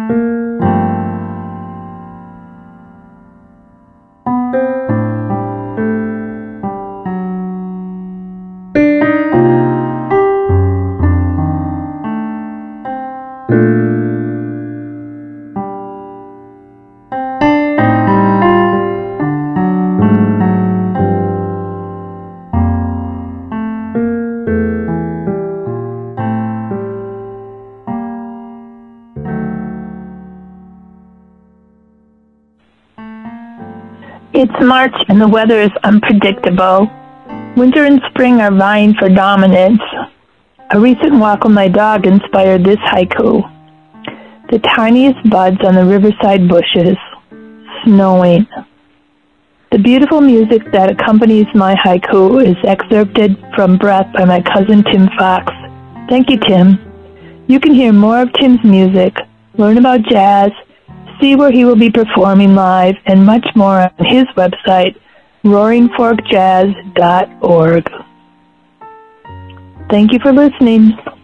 It's March and the weather is unpredictable. Winter and spring are vying for dominance. A recent walk with my dog inspired this haiku. The tiniest buds on the riverside bushes, snowing. The beautiful music that accompanies my haiku is excerpted from Breath by my cousin Tim Fox. Thank you, Tim. You can hear more of Tim's music, learn about jazz, see where he will be performing live, and much more on his website, roaringforkjazz.org. Thank you for listening.